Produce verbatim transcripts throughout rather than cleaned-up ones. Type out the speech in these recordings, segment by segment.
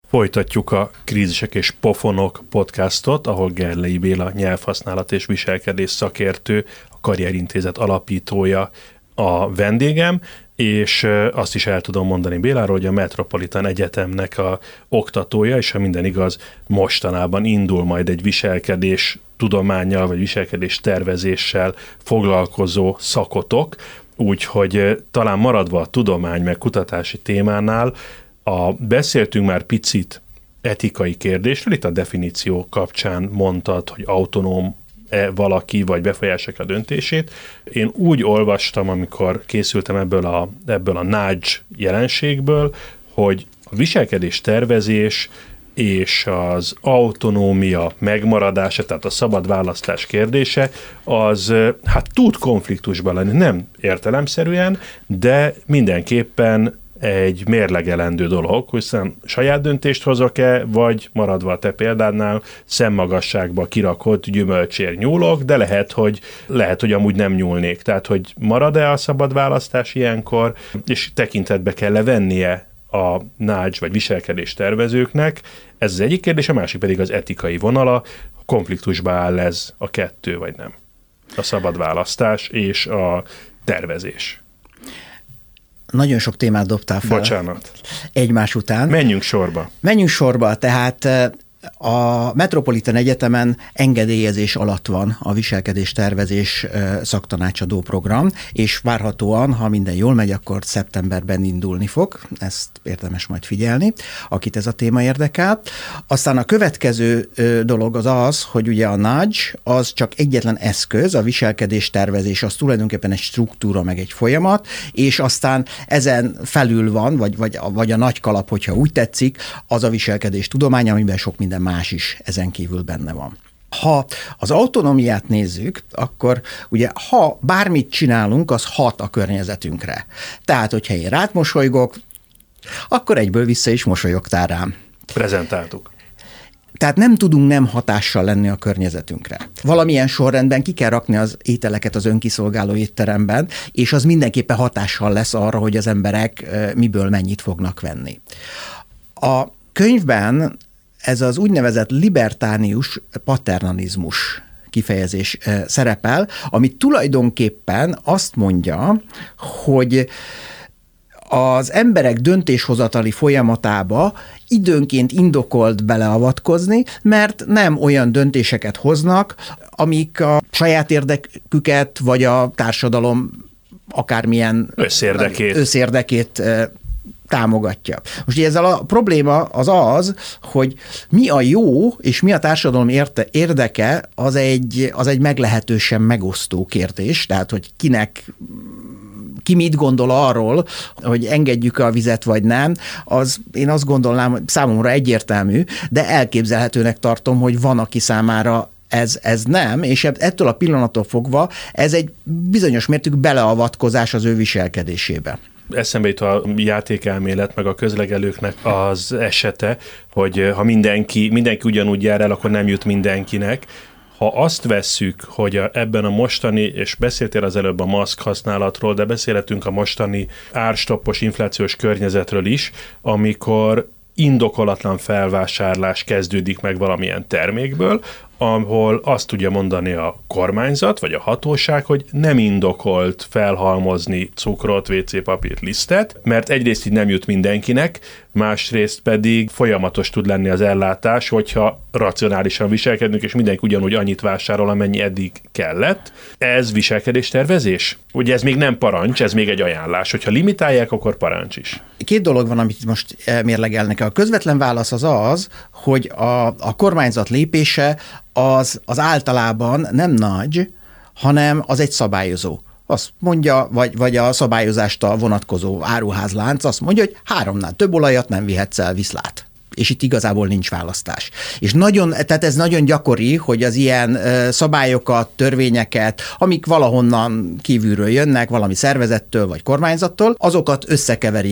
Folytatjuk a Krízisek és Pofonok podcastot, ahol Gerlei Béla nyelvhasználat és viselkedés szakértő, a Karrierintézet alapítója a vendégem, és azt is el tudom mondani Béláról, hogy a Metropolitan Egyetemnek a oktatója, és ha minden igaz, mostanában indul majd egy viselkedés tudománnyal, vagy viselkedés tervezéssel foglalkozó szakotok, úgyhogy talán maradva a tudomány meg kutatási témánál, a, beszéltünk már picit etikai kérdésről, itt a definíció kapcsán mondtad, hogy autonóm E valaki, vagy befolyásolják a döntését. Én úgy olvastam, amikor készültem ebből a, ebből a nudge jelenségből, hogy a viselkedés tervezés és az autonómia megmaradása, tehát a szabad választás kérdése, az hát tud konfliktusban lenni, nem értelemszerűen, de mindenképpen egy mérlegelendő dolog, hiszen saját döntést hozok-e, vagy maradva a te példádnál szemmagasságba kirakott gyümölcsér nyúlok, de lehet, hogy, lehet, hogy amúgy nem nyúlnék. Tehát, hogy marad-e a szabad választás ilyenkor, és tekintetbe kell vennie a nudge vagy viselkedés tervezőknek. Ez az egyik kérdés, a másik pedig az etikai vonala. Konfliktusba áll ez a kettő, vagy nem? A szabad választás és a tervezés. Nagyon sok témát dobtál fel. Bocsánat. Egymás után. Menjünk sorba. Menjünk sorba, tehát a Metropolitan Egyetemen engedélyezés alatt van a viselkedés tervezés szaktanácsadó program, és várhatóan, ha minden jól megy, akkor szeptemberben indulni fog. Ezt érdemes majd figyelni, akit ez a téma érdekel. Aztán a következő dolog az az, hogy ugye a nudge az csak egyetlen eszköz, a viselkedés tervezés az tulajdonképpen egy struktúra, meg egy folyamat, és aztán ezen felül van, vagy, vagy, vagy a nagy kalap, hogyha úgy tetszik, az a viselkedés tudomány, amiben sok minden más is ezen kívül benne van. Ha az autonómiát nézzük, akkor ugye ha bármit csinálunk, az hat a környezetünkre. Tehát, hogyha én rád mosolygok, akkor egyből vissza is mosolyogtál rám. Prezentáltuk. Tehát nem tudunk nem hatással lenni a környezetünkre. Valamilyen sorrendben ki kell rakni az ételeket az önkiszolgáló étteremben, és az mindenképpen hatással lesz arra, hogy az emberek miből mennyit fognak venni. A könyvben ez az úgynevezett libertánius paternalizmus kifejezés szerepel, ami tulajdonképpen azt mondja, hogy az emberek döntéshozatali folyamatába időnként indokolt beleavatkozni, mert nem olyan döntéseket hoznak, amik a saját érdeküket, vagy a társadalom akármilyen összérdekét, összérdekét támogatja. Most ugye ezzel a probléma az az, hogy mi a jó és mi a társadalom érte, érdeke, az egy, az egy meglehetősen megosztó kérdés, tehát hogy kinek ki mit gondol arról, hogy engedjük a vizet vagy nem, az én azt gondolnám, hogy számomra egyértelmű, de elképzelhetőnek tartom, hogy van, aki számára Ez, ez nem, és ettől a pillanattól fogva ez egy bizonyos mértékű beleavatkozás az ő viselkedésébe. Eszembe jut a játékelmélet, meg a közlegelőknek az esete, hogy ha mindenki, mindenki ugyanúgy jár el, akkor nem jut mindenkinek. Ha azt vesszük, hogy a, ebben a mostani, és beszéltél az előbb a maszk használatról, de beszélhetünk a mostani árstoppos inflációs környezetről is, amikor indokolatlan felvásárlás kezdődik meg valamilyen termékből, ahol azt tudja mondani a kormányzat, vagy a hatóság, hogy nem indokolt felhalmozni cukrot, vé cé papírt, lisztet, mert egyrészt így nem jut mindenkinek, másrészt pedig folyamatos tud lenni az ellátás, hogyha racionálisan viselkedünk, és mindenki ugyanúgy annyit vásárol, amennyi eddig kellett. Ez viselkedéstervezés? Ugye ez még nem parancs, ez még egy ajánlás. Hogyha limitálják, akkor parancs is. Két dolog van, amit most mérlegelnek. A közvetlen válasz az az, hogy a, a kormányzat lépése az, az általában nem nudge, hanem az egy szabályozó. Azt mondja, vagy, vagy a szabályozást a vonatkozó áruházlánc azt mondja, hogy háromnál több olajat nem vihetsz el, viszlát. És itt igazából nincs választás. És nagyon, tehát ez nagyon gyakori, hogy az ilyen szabályokat, törvényeket, amik valahonnan kívülről jönnek, valami szervezettől vagy kormányzattól, azokat összekeverik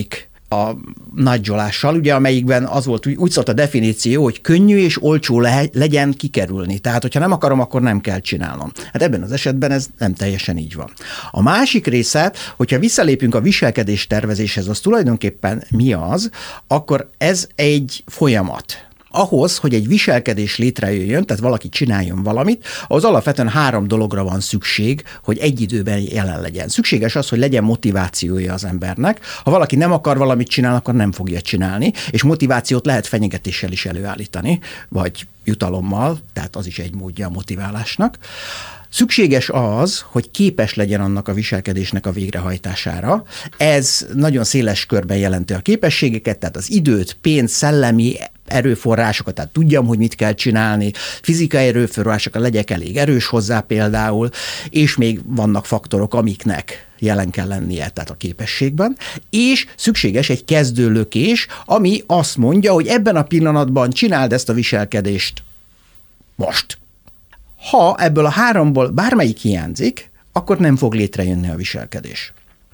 a nagyolással, ugye, amelyikben az volt, úgy szólt a definíció, hogy könnyű és olcsó le- legyen kikerülni. Tehát, hogyha nem akarom, akkor nem kell csinálnom. Hát ebben az esetben ez nem teljesen így van. A másik része, hogyha visszalépünk a viselkedés tervezéshez, az tulajdonképpen mi az, akkor ez egy folyamat. Ahhoz, hogy egy viselkedés létrejöjjön, tehát valaki csináljon valamit, az alapvetően három dologra van szükség, hogy egy időben jelen legyen. Szükséges az, hogy legyen motivációja az embernek. Ha valaki nem akar valamit csinálni, akkor nem fogja csinálni, és motivációt lehet fenyegetéssel is előállítani, vagy jutalommal, tehát az is egy módja a motiválásnak. Szükséges az, hogy képes legyen annak a viselkedésnek a végrehajtására. Ez nagyon széles körben jelenti a képességeket, tehát az időt, pénz, szellemi erőforrásokat, tehát tudjam, hogy mit kell csinálni, fizikai erőforrásokat, legyek elég erős hozzá például, és még vannak faktorok, amiknek jelen kell lennie, tehát a képességben, és szükséges egy kezdőlökés, ami azt mondja, hogy ebben a pillanatban csináld ezt a viselkedést most. Ha ebből a háromból bármelyik hiányzik, akkor nem fog létrejönni a viselkedés.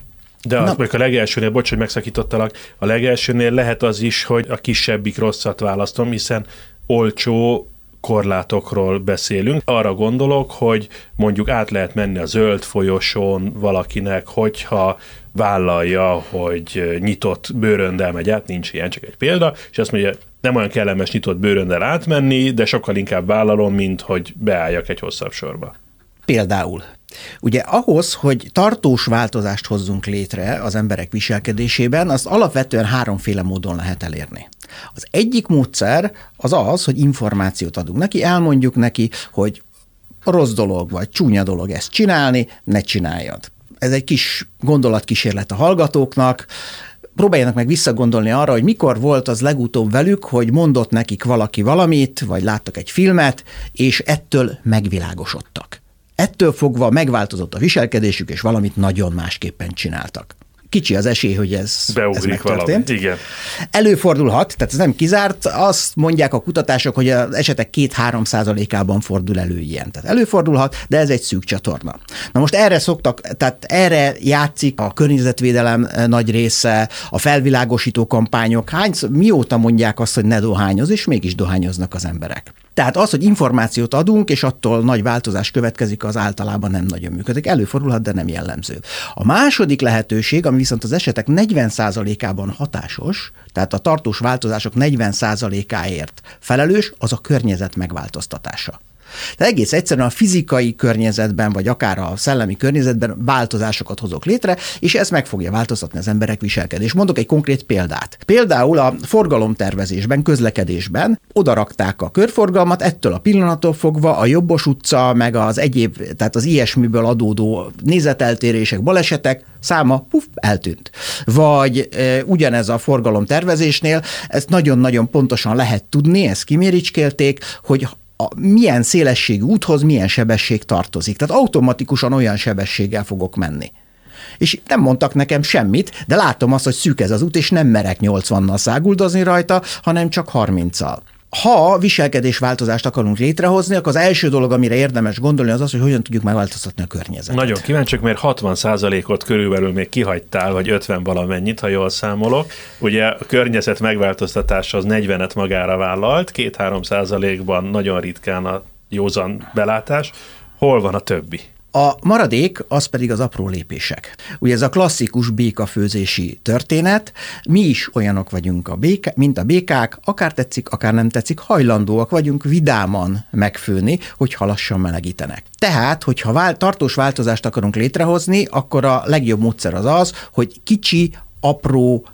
De azt mondjuk a legelsőnél, bocs, hogy megszakítottalak, a legelsőnél lehet az is, hogy a kisebbik rosszat választom, hiszen olcsó korlátokról beszélünk. Arra gondolok, hogy mondjuk át lehet menni a zöld folyosón valakinek, hogyha vállalja, hogy nyitott bőröndel megy át, nincs ilyen, csak egy példa, és azt mondja, nem olyan kellemes nyitott bőröndel átmenni, de sokkal inkább vállalom, mint hogy beálljak egy hosszabb sorba. Például. Ugye ahhoz, hogy tartós változást hozzunk létre az emberek viselkedésében, azt alapvetően háromféle módon lehet elérni. Az egyik módszer az az, hogy információt adunk neki, elmondjuk neki, hogy rossz dolog vagy csúnya dolog ezt csinálni, ne csináljad. Ez egy kis gondolatkísérlet a hallgatóknak, próbáljanak meg visszagondolni arra, hogy mikor volt az legutóbb velük, hogy mondott nekik valaki valamit, vagy láttak egy filmet, és ettől megvilágosodtak. Ettől fogva megváltozott a viselkedésük, és valamit nagyon másképpen csináltak. Kicsi az esély, hogy ez, ez megtörtént. Igen. Előfordulhat, tehát ez nem kizárt, azt mondják a kutatások, hogy az esetek két-három százalékában fordul elő ilyen. Tehát előfordulhat, de ez egy szűk csatorna. Na most erre szoktak, tehát erre játszik a környezetvédelem nagy része, a felvilágosító kampányok. Hány, mióta mondják azt, hogy ne dohányoz, és mégis dohányoznak az emberek. Tehát az, hogy információt adunk, és attól nagy változás következik, az általában nem nagyon működik. Előfordulhat, de nem jellemző. A második lehetőség, ami viszont az esetek negyven százalékában hatásos, tehát a tartós változások negyven százalékáért felelős, az a környezet megváltoztatása. Tehát egész egyszerűen a fizikai környezetben, vagy akár a szellemi környezetben változásokat hozok létre, és ez meg fogja változtatni az emberek viselkedés. Mondok egy konkrét példát. Például a forgalomtervezésben, közlekedésben odarakták a körforgalmat, ettől a pillanattól fogva a Jobbos utca, meg az egyéb, tehát az ilyesmiből adódó nézeteltérések, balesetek száma puf, eltűnt. Vagy e, ugyanez a forgalomtervezésnél, ezt nagyon-nagyon pontosan lehet tudni, ezt kiméricskélték, hogy a milyen szélességű úthoz milyen sebesség tartozik. Tehát automatikusan olyan sebességgel fogok menni. És nem mondtak nekem semmit, de látom azt, hogy szűk ez az út, és nem merek nyolcvannal száguldozni rajta, hanem csak harminccal. Ha viselkedésváltozást akarunk létrehozni, akkor az első dolog, amire érdemes gondolni, az az, hogy hogyan tudjuk megváltoztatni a környezetet. Nagyon kíváncsiak, mert hatvan százalékot körülbelül még kihagytál, vagy ötven valamennyit, ha jól számolok. Ugye a környezet megváltoztatása az negyvenet magára vállalt, két-három százalékban nagyon ritkán a józan belátás. Hol van a többi? A maradék az pedig az apró lépések. Ugye ez a klasszikus békafőzési történet, mi is olyanok vagyunk, a béke, mint a békák, akár tetszik, akár nem tetszik, hajlandóak vagyunk vidáman megfőni, hogyha lassan melegítenek. Tehát, hogyha vál, tartós változást akarunk létrehozni, akkor a legjobb módszer az az, hogy kicsi, apró,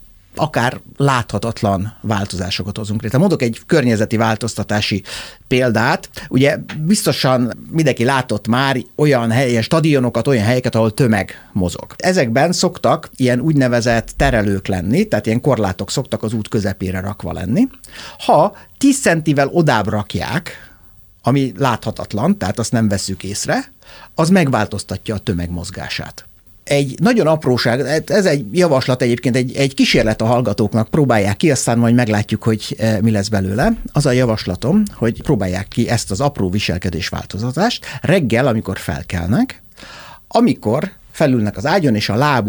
akár láthatatlan változásokat hozunk létre. Mondok egy környezeti változtatási példát. Ugye biztosan mindenki látott már olyan helyen, stadionokat, olyan helyeket, ahol tömeg mozog. Ezekben szoktak ilyen úgynevezett terelők lenni, tehát ilyen korlátok szoktak az út közepére rakva lenni. Ha tíz centivel odább rakják, ami láthatatlan, tehát azt nem vesszük észre, az megváltoztatja a tömeg mozgását. Egy nagyon apróság, ez egy javaslat egyébként, egy, egy kísérlet a hallgatóknak, próbálják ki, aztán majd meglátjuk, hogy mi lesz belőle. Az a javaslatom, hogy próbálják ki ezt az apró viselkedés változatást reggel, amikor felkelnek, amikor felülnek az ágyon, és a lábuk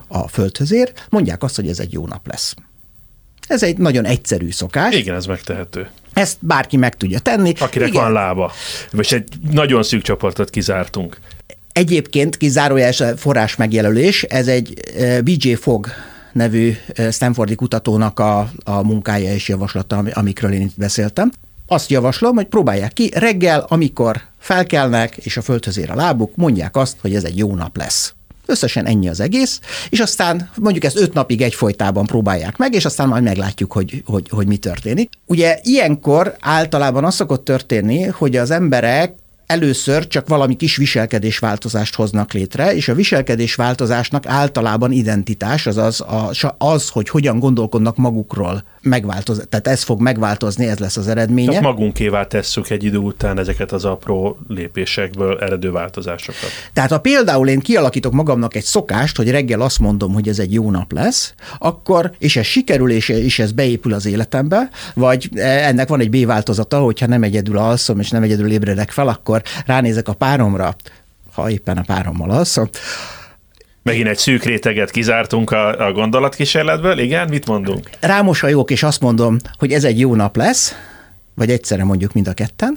a földhöz ér, mondják azt, hogy ez egy jó nap lesz. Ez egy nagyon egyszerű szokás. Igen, ez megtehető. Ezt bárki meg tudja tenni. Akinek Igen. van lába. Vagy egy nagyon szűk csoportot kizártunk. Egyébként kizárójeles forrás megjelölés, ez egy bé jé Fogg nevű stanfordi kutatónak a, a munkája és javaslata, amikről én itt beszéltem. Azt javaslom, hogy próbálják ki, reggel, amikor felkelnek, és a földhöz ér a lábuk, mondják azt, hogy ez egy jó nap lesz. Összesen ennyi az egész, és aztán mondjuk ezt öt napig egyfolytában próbálják meg, és aztán majd meglátjuk, hogy, hogy, hogy mi történik. Ugye ilyenkor általában az szokott történni, hogy az emberek először csak valami kis viselkedésváltozást hoznak létre, és a viselkedésváltozásnak általában identitás, azaz az, az, hogy hogyan gondolkodnak magukról megváltoz, tehát ez fog megváltozni, ez lesz az eredménye. Tehát magunkévá tesszük egy idő után ezeket az apró lépésekből eredő változásokat. Tehát ha például én kialakítok magamnak egy szokást, hogy reggel azt mondom, hogy ez egy jó nap lesz, akkor, és ez sikerül, és, és ez beépül az életembe, vagy ennek van egy B változata, hogyha nem egyedül alszom, és nem egyedül ébredek fel, akkor ránézek a páromra, ha éppen a párommal alszom. Megint egy szűk réteget kizártunk a, a gondolatkísérletből, igen, mit mondunk? Rámosolyogok, és azt mondom, hogy ez egy jó nap lesz, vagy egyszerre mondjuk mind a ketten,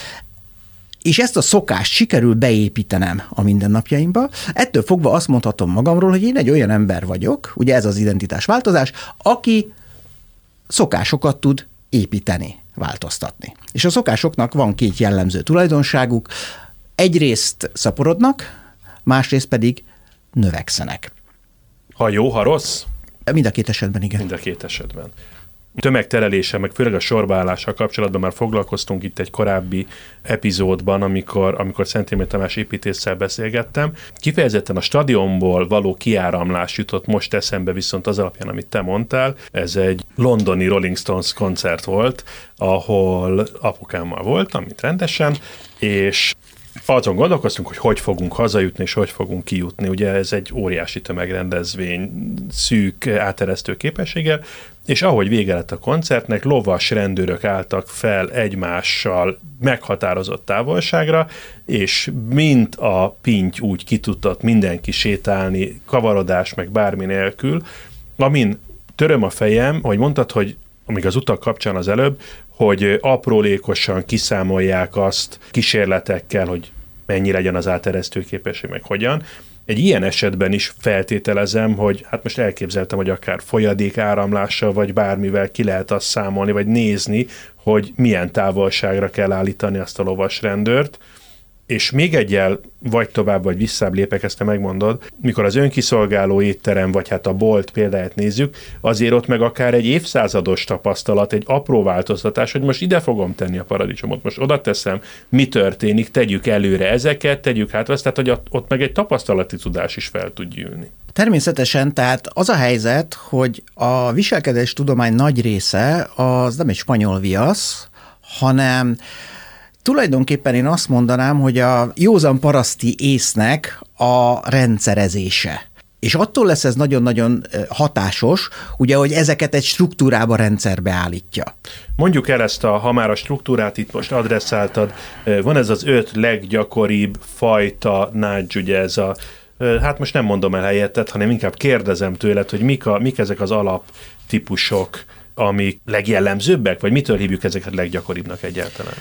és ezt a szokást sikerül beépítenem a mindennapjaimba, ettől fogva azt mondhatom magamról, hogy én egy olyan ember vagyok, ugye ez az identitásváltozás, aki szokásokat tud építeni, változtatni. És a szokásoknak van két jellemző tulajdonságuk, egyrészt szaporodnak, másrészt pedig növekszenek. Ha jó, ha rossz? Mind a két esetben, igen. Mind a két esetben. Tömegterelése, meg főleg a sorbaállással kapcsolatban már foglalkoztunk itt egy korábbi epizódban, amikor, amikor Szentélmér Tamás építésszel beszélgettem. Kifejezetten a stadionból való kiáramlás jutott most eszembe, viszont az alapján, amit te mondtál, ez egy londoni Rolling Stones koncert volt, ahol apukámmal voltam, mint rendesen, és azon gondolkoztunk, hogy hogy fogunk hazajutni, és hogy fogunk kijutni. Ugye ez egy óriási tömegrendezvény, szűk, áteresztő képességgel, és ahogy vége lett a koncertnek, lovas rendőrök álltak fel egymással meghatározott távolságra, és mint a pinty úgy ki tudott mindenki sétálni, kavarodás meg bármi nélkül, amin töröm a fejem, hogy mondtad, hogy amíg az utak kapcsán az előbb, hogy aprólékosan kiszámolják azt kísérletekkel, hogy mennyi legyen az áteresztő képesség, meg hogyan. Egy ilyen esetben is feltételezem, hogy hát most elképzeltem, hogy akár folyadék áramlással, vagy bármivel ki lehet azt számolni, vagy nézni, hogy milyen távolságra kell állítani azt a lovasrendőrt. És még egyel vagy tovább, vagy visszább lépek, ezt te megmondod, mikor az önkiszolgáló étterem, vagy hát a bolt példáját nézzük, azért ott meg akár egy évszázados tapasztalat, egy apró változtatás, hogy most ide fogom tenni a paradicsomot, most oda teszem, mi történik, tegyük előre ezeket, tegyük hátra, tehát hogy ott meg egy tapasztalati tudás is fel tud gyűlni. Természetesen, tehát az a helyzet, hogy a viselkedés tudomány nagy része az nem egy spanyol viasz, hanem tulajdonképpen én azt mondanám, hogy a józan paraszti észnek a rendszerezése. És attól lesz ez nagyon-nagyon hatásos, ugye, hogy ezeket egy struktúrába, rendszerbe állítja. Mondjuk el ezt, a, ha már a struktúrát itt most adresszáltad, van ez az öt leggyakoribb fajta nudge, ugye ez a, hát most nem mondom el helyettet, hanem inkább kérdezem tőled, hogy mik, a, mik ezek az alaptípusok, amik legjellemzőbbek, vagy mitől hívjuk ezeket leggyakoribbnak egyáltalán?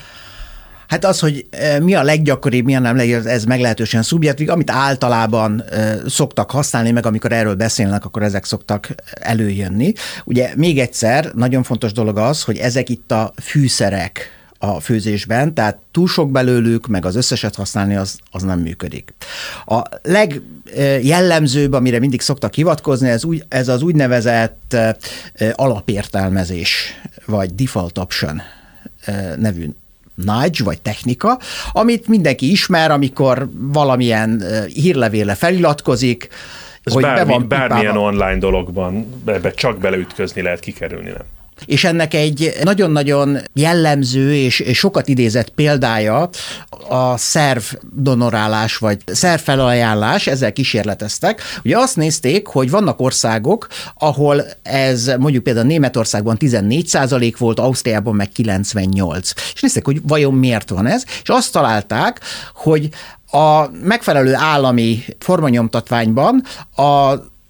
Hát az, hogy mi a leggyakoribb, mi a nem leggyakoribb, ez meglehetősen szubjektív, amit általában szoktak használni, meg amikor erről beszélnek, akkor ezek szoktak előjönni. Ugye még egyszer, nagyon fontos dolog az, hogy ezek itt a fűszerek a főzésben, tehát túl sok belőlük, meg az összeset használni, az, az nem működik. A legjellemzőbb, amire mindig szoktak hivatkozni, ez, úgy, ez az úgynevezett alapértelmezés, vagy default option nevű nudge, vagy technika, amit mindenki ismer, amikor valamilyen hírlevélre feliratkozik, ez hogy bármi, be van bármilyen online dologban ebbe csak beleütközni lehet, kikerülni nem. És ennek egy nagyon-nagyon jellemző és sokat idézett példája a szervdonorálás, vagy szervfelajánlás, ezzel kísérleteztek. Ugye azt nézték, hogy vannak országok, ahol ez mondjuk például Németországban tizennégy százalék volt, Ausztriában meg kilencvennyolc. És nézték, hogy vajon miért van ez, és azt találták, hogy a megfelelő állami formanyomtatványban a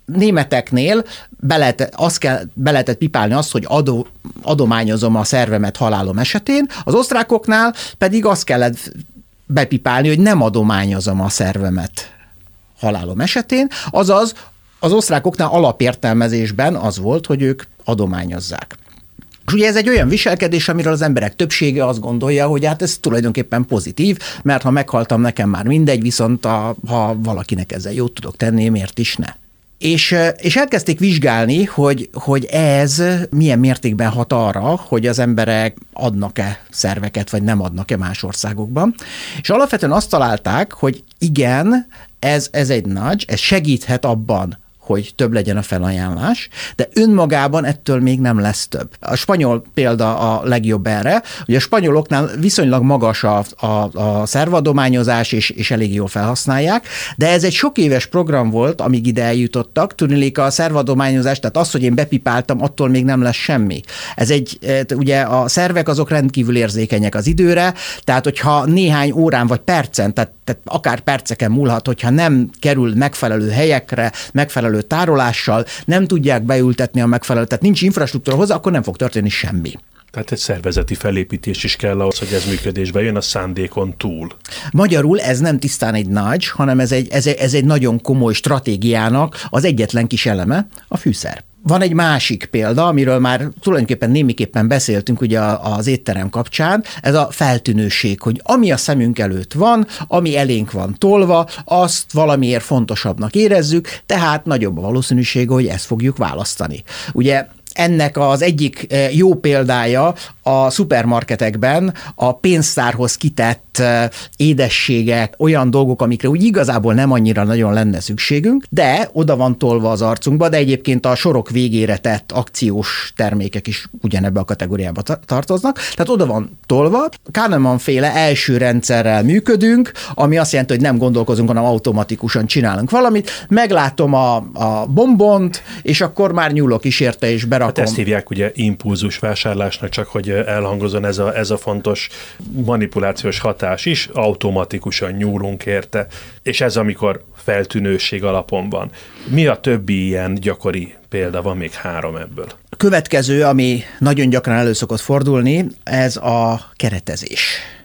németeknél be lehet, azt kell, be lehetett pipálni azt, hogy adó, adományozom a szervemet halálom esetén, az osztrákoknál pedig azt kellett bepipálni, hogy nem adományozom a szervemet halálom esetén, azaz az osztrákoknál alapértelmezésben az volt, hogy ők adományozzák. És ugye ez egy olyan viselkedés, amiről az emberek többsége azt gondolja, hogy hát ez tulajdonképpen pozitív, mert ha meghaltam, nekem már mindegy, viszont a, ha valakinek ezzel jót tudok tenni, miért is ne. És, és elkezdték vizsgálni, hogy, hogy ez milyen mértékben hat arra, hogy az emberek adnak-e szerveket, vagy nem adnak-e más országokban. És alapvetően azt találták, hogy igen, ez, ez egy nudge, ez segíthet abban, hogy több legyen a felajánlás, de önmagában ettől még nem lesz több. A spanyol példa a legjobb erre, hogy a spanyoloknál viszonylag magas a, a, a szervadományozás, és, és elég jól felhasználják, de ez egy sok éves program volt, amíg ide eljutottak, tudniillik a szervadományozás, tehát az, hogy én bepipáltam, attól még nem lesz semmi. Ez egy, ugye a szervek azok rendkívül érzékenyek az időre, tehát hogyha néhány órán vagy percen, tehát, tehát akár perceken múlhat, hogyha nem kerül megfelelő helyekre, megfelelő tárolással, nem tudják beültetni a megfelelő, tehát nincs infrastruktúra hozzá, akkor nem fog történni semmi. Tehát egy szervezeti felépítés is kell ahhoz, hogy ez működésbe jön a szándékon túl. Magyarul ez nem tisztán egy nudge, hanem ez egy, ez egy, ez egy nagyon komoly stratégiának az egyetlen kis eleme, a fűszer. Van egy másik példa, amiről már tulajdonképpen némiképpen beszéltünk ugye az étterem kapcsán, ez a feltűnőség, hogy ami a szemünk előtt van, ami elénk van tolva, azt valamiért fontosabbnak érezzük, tehát nagyobb a valószínűség, hogy ezt fogjuk választani. Ugye ennek az egyik jó példája a szupermarketekben a pénztárhoz kitett édességek, olyan dolgok, amikre úgy igazából nem annyira nagyon lenne szükségünk, de oda van tolva az arcunkba, de egyébként a sorok végére tett akciós termékek is ugyanebbe a kategóriába tartoznak, tehát oda van tolva. Kahneman-féle első rendszerrel működünk, ami azt jelenti, hogy nem gondolkozunk, hanem automatikusan csinálunk valamit, meglátom a, a bombont, és akkor már nyúlok is érte, és berakom. Hát ezt hívják ugye impulzus vásárlásnak, csak hogy elhangozon ez a, ez a fontos manipulációs hatás is, automatikusan nyúlunk érte, és ez amikor feltűnőség alapon van. Mi a többi ilyen gyakori példa? Van még három ebből. A következő, ami nagyon gyakran elő szokott fordulni, ez a keretezés.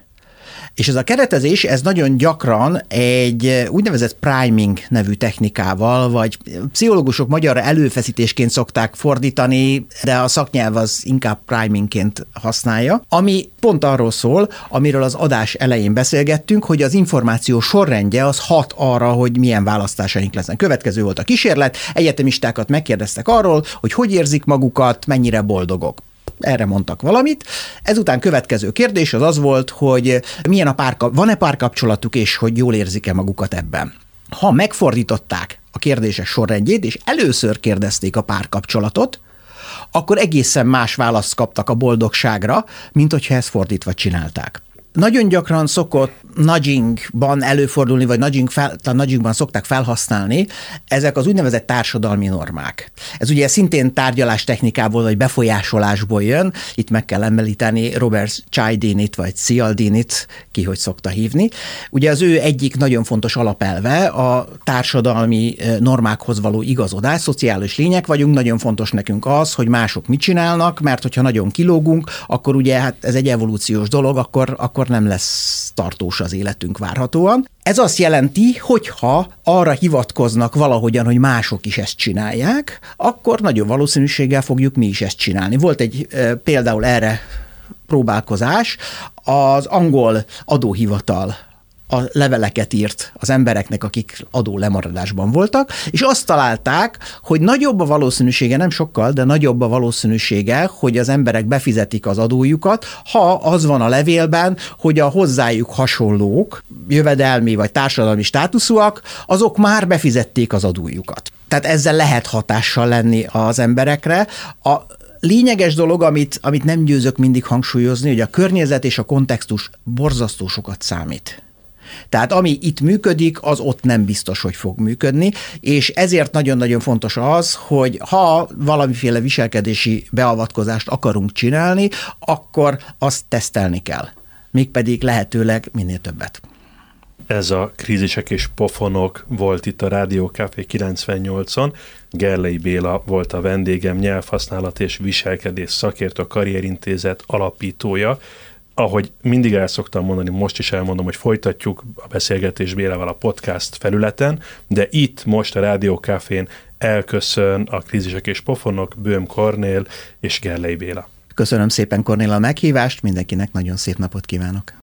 És ez a keretezés, ez nagyon gyakran egy úgynevezett priming nevű technikával, vagy pszichológusok magyarra előfeszítésként szokták fordítani, de a szaknyelv az inkább primingként használja, ami pont arról szól, amiről az adás elején beszélgettünk, hogy az információ sorrendje az hat arra, hogy milyen választásaink lesznek. Következő volt a kísérlet, egyetemistákat megkérdeztek arról, hogy hogy érzik magukat, mennyire boldogok. Erre mondtak valamit. Ezután következő kérdés az az volt, hogy milyen a párka, van-e párkapcsolatuk, és hogy jól érzik-e magukat ebben. Ha megfordították a kérdések sorrendjét, és először kérdezték a párkapcsolatot, akkor egészen más választ kaptak a boldogságra, mint hogyha ezt fordítva csinálták. Nagyon gyakran szokott nudgingban előfordulni, vagy nudging fel, nudgingban szokták felhasználni ezek az úgynevezett társadalmi normák. Ez ugye szintén tárgyalástechnikából, vagy befolyásolásból jön. Itt meg kell említeni Robert Cialdinit, vagy Cialdinit, ki hogy szokta hívni. Ugye az ő egyik nagyon fontos alapelve a társadalmi normákhoz való igazodás, szociális lények vagyunk, nagyon fontos nekünk az, hogy mások mit csinálnak, mert hogyha nagyon kilógunk, akkor ugye hát ez egy evolúciós dolog, akkor, akkor nem lesz tartós az életünk várhatóan. Ez azt jelenti, hogyha arra hivatkoznak valahogyan, hogy mások is ezt csinálják, akkor nagyobb valószínűséggel fogjuk mi is ezt csinálni. Volt egy e, például erre próbálkozás, az angol adóhivatal a leveleket írt az embereknek, akik adó lemaradásban voltak, és azt találták, hogy nagyobb a valószínűsége, nem sokkal, de nagyobb a valószínűsége, hogy az emberek befizetik az adójukat, ha az van a levélben, hogy a hozzájuk hasonlók, jövedelmi vagy társadalmi státuszúak, azok már befizették az adójukat. Tehát ezzel lehet hatással lenni az emberekre. A lényeges dolog, amit, amit nem győzök mindig hangsúlyozni, hogy a környezet és a kontextus borzasztó sokat számít. Tehát ami itt működik, az ott nem biztos, hogy fog működni, és ezért nagyon-nagyon fontos az, hogy ha valamiféle viselkedési beavatkozást akarunk csinálni, akkor azt tesztelni kell. Mégpedig lehetőleg minél többet. Ez a Krízisek és pofonok volt itt a Rádió Café kilencvennyolcon. Gerlei Béla volt a vendégem, nyelvhasználat és viselkedés szakértő, a Karrierintézet alapítója. Ahogy mindig el szoktam mondani, most is elmondom, hogy folytatjuk a beszélgetés Bélával a podcast felületen, de itt most a Rádió Cafén elköszön a Krízisek és pofonok, Böhm Kornél és Gerlei Béla. Köszönöm szépen, Kornél, a meghívást, mindenkinek nagyon szép napot kívánok.